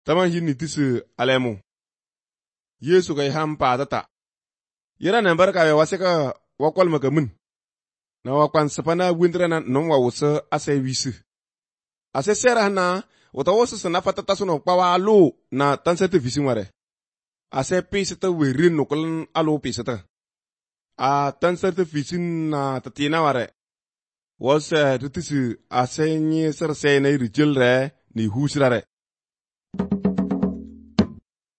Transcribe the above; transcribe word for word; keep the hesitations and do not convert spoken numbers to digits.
Taman hinni tisu alemu. Yesu kai hampa tata. Yera nan barka ya wasika wakwal magamin. Na wakwan sapana windra na nonwa wusa ase wisu. Ase sera na wata wosu sana fatata suno pawa alo na tansete visimare. Ase pisata werin nukulan alo pisata. A tansete visin na tatina ware. Wasa tutisu ase nye sarase na irijil re ni husrare.